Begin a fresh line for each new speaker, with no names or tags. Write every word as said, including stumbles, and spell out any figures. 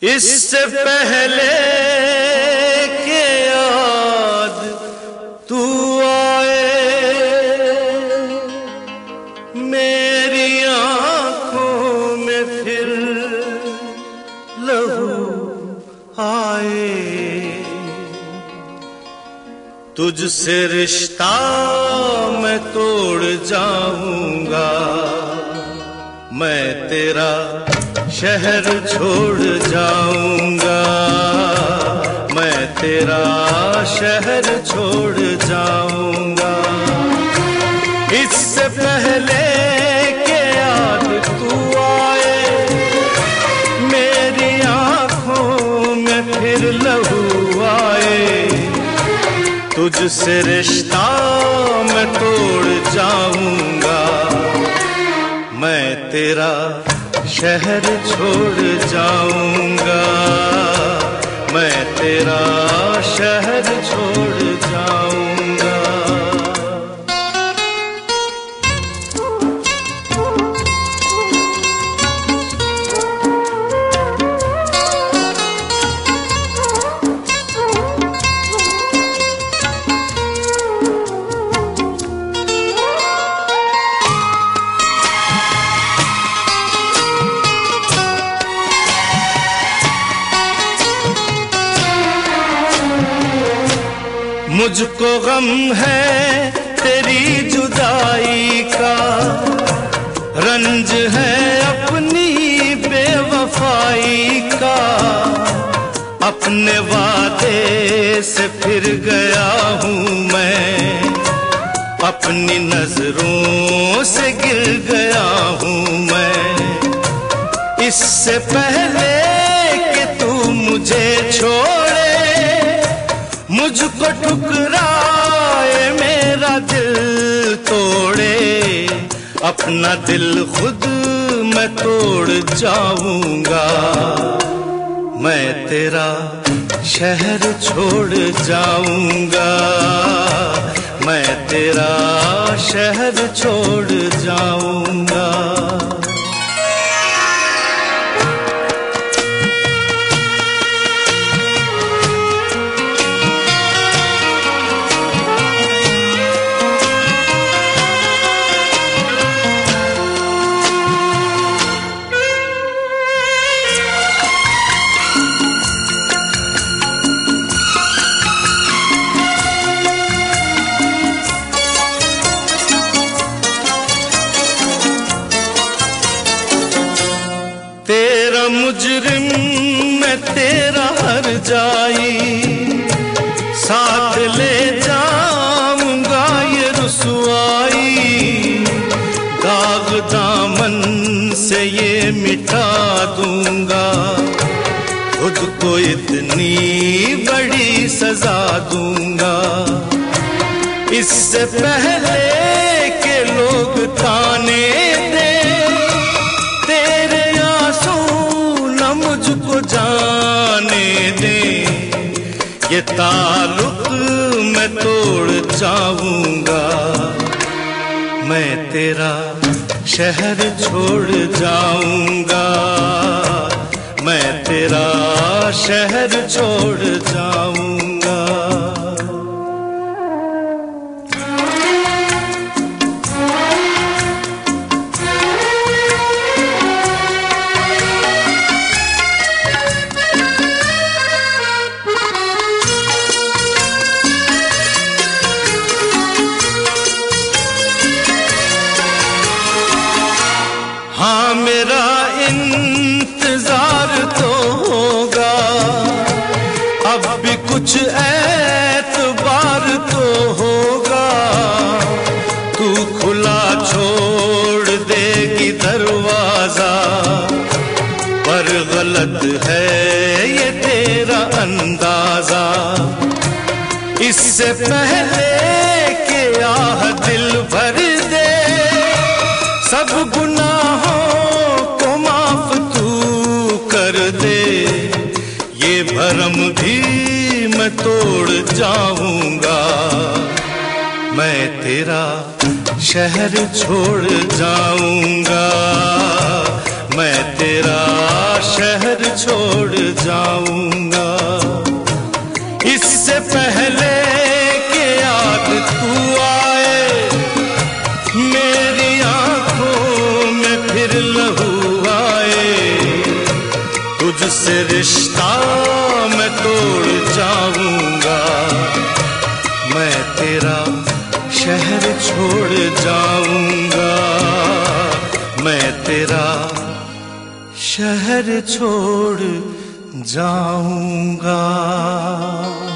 इससे पहले के याद तू आए, मेरी आंखों में फिर लहू आए। तुझसे रिश्ता मैं तोड़ जाऊंगा, मैं तेरा शहर छोड़ जाऊंगा, मैं तेरा शहर छोड़ जाऊंगा। इससे पहले के याद तू आए, मेरी आंखों में फिर लहू आए। तुझसे रिश्ता मैं तोड़ जाऊंगा, मैं तेरा शहर छोड़ जाऊंगा, मैं तेरा शहर छोड़ जाऊंगा। मुझको गम है तेरी जुदाई का, रंज है अपनी बेवफाई का। अपने वादे से फिर गया हूँ मैं, अपनी नजरों से गिर गया हूँ मैं। इससे पहले कि तू मुझे छोड़े, मुझको ठुकराए, मेरा दिल तोड़े, अपना दिल खुद मैं तोड़ जाऊंगा। मैं तेरा शहर छोड़ जाऊंगा, मैं तेरा शहर छोड़ जाऊंगा। तेरा मुजरिम मैं तेरा हर जाई, साथ ले जाऊंगा ये रुसवाई। दाग दामन से ये मिटा दूंगा, खुद को इतनी बड़ी सजा दूंगा। इससे पहले के लोग ताने दे, मुझको जाने दे, ये ताल्लुक मैं तोड़ जाऊंगा। मैं तेरा शहर छोड़ जाऊंगा, मैं तेरा शहर छोड़ जाऊंगा। हाँ मेरा इंतजार तो होगा, अब भी कुछ एतबार तो होगा। तू खुला छोड़ देगी दरवाजा, पर गलत है ये तेरा अंदाजा। इससे पहले के आह दिल भर दे, सब गुनाहों को माफ तू कर दे। ये भरम भी मैं तोड़ जाऊंगा, मैं तेरा शहर छोड़ जाऊंगा, मैं तेरा शहर छोड़ तुझसे रिश्ता मैं तोड़ जाऊंगा, मैं तेरा शहर छोड़ जाऊंगा, मैं तेरा शहर छोड़ जाऊंगा।